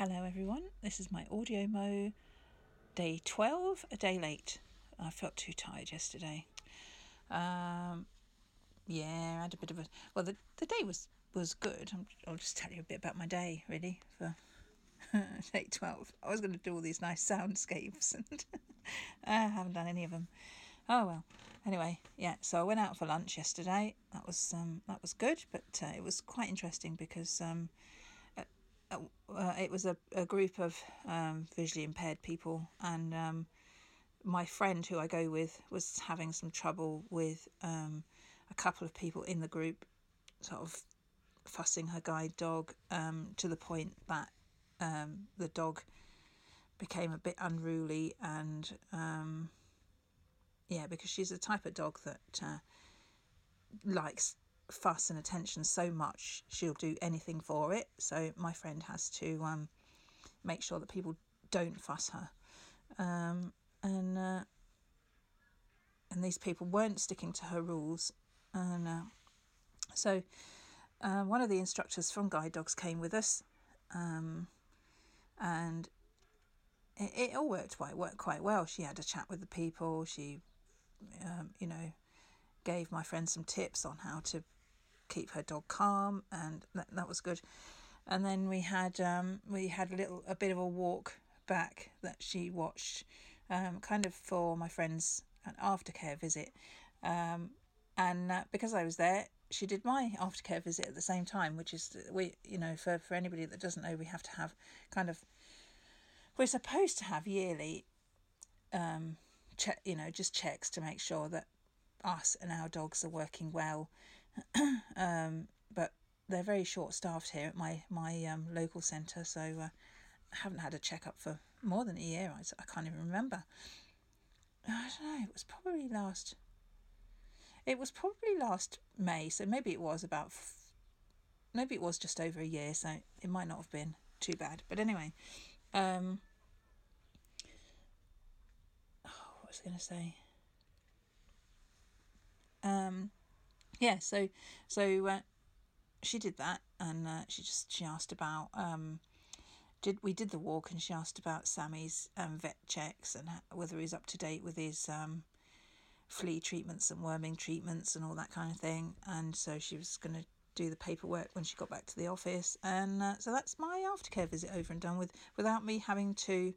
Hello everyone, this is my audio mo day 12, a day late. I felt too tired yesterday. I had a bit of a... Well, the day was good. I'll just tell you a bit about my day, really, for day 12. I was going to do all these nice soundscapes and I haven't done any of them. Oh well. Anyway, so I went out for lunch yesterday. That was good, but it was quite interesting because... it was a group of visually impaired people, and my friend who I go with was having some trouble with a couple of people in the group sort of fussing her guide dog to the point that the dog became a bit unruly, and because she's the type of dog that likes fuss and attention so much she'll do anything for it. So my friend has to make sure that people don't fuss her, and these people weren't sticking to her rules, and so one of the instructors from Guide Dogs came with us, and it all worked quite well. She had a chat with the people. She gave my friend some tips on how to keep her dog calm, and that was good. And then we had a bit of a walk back that she watched, kind of for my friend's an aftercare visit, and because I was there, she did my aftercare visit at the same time, which is for anybody that doesn't know, we have to have we're supposed to have yearly just checks to make sure that us and our dogs are working well. But they're very short-staffed here at my local centre, so I haven't had a checkup for more than a year. I can't even remember. I don't know. It was probably last May, so maybe it was just over a year, so it might not have been too bad. But anyway, what was I going to say? So she did that, and she asked about we did the walk, and she asked about Sammy's vet checks and whether he's up to date with his flea treatments and worming treatments and all that kind of thing. And so she was going to do the paperwork when she got back to the office, and so that's my aftercare visit over and done with, without me having to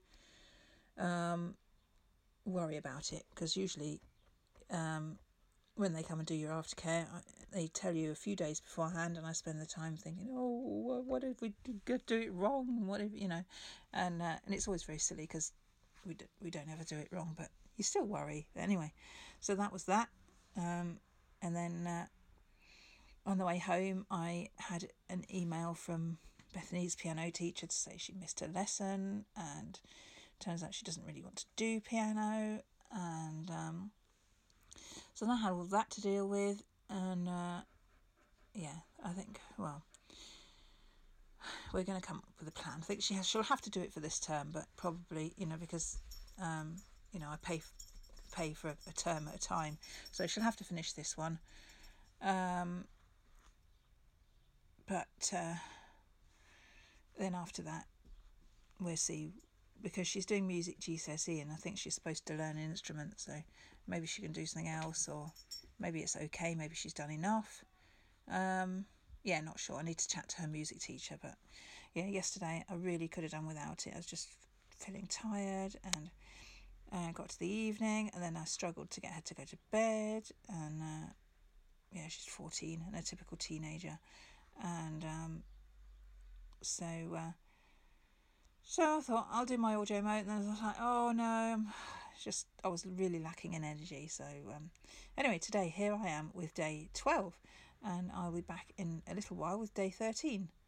worry about it, because usually when they come and do your aftercare, they tell you a few days beforehand, and I spend the time thinking, oh, what if we do it wrong? What if, and it's always very silly because we don't ever do it wrong, but you still worry. Anyway, so that was that. And then on the way home, I had an email from Bethany's piano teacher to say she missed her lesson, and turns out she doesn't really want to do piano, and so I had all that to deal with, and I think, well, we're going to come up with a plan. I think she'll have to do it for this term, but probably, because, I pay for a term at a time, so she'll have to finish this one. But then after that, we'll see, because she's doing music GCSE, and I think she's supposed to learn an instrument, so maybe she can do something else, or maybe it's okay, maybe she's done enough. Not sure. I need to chat to her music teacher, but yesterday I really could have done without it. I was just feeling tired, and I got to the evening, and then I struggled to get her to go to bed, and she's 14 and a typical teenager, and so I thought I'll do my audio mode, and then I was like, oh no, I was really lacking in energy. So anyway, today here I am with day 12, and I'll be back in a little while with day 13.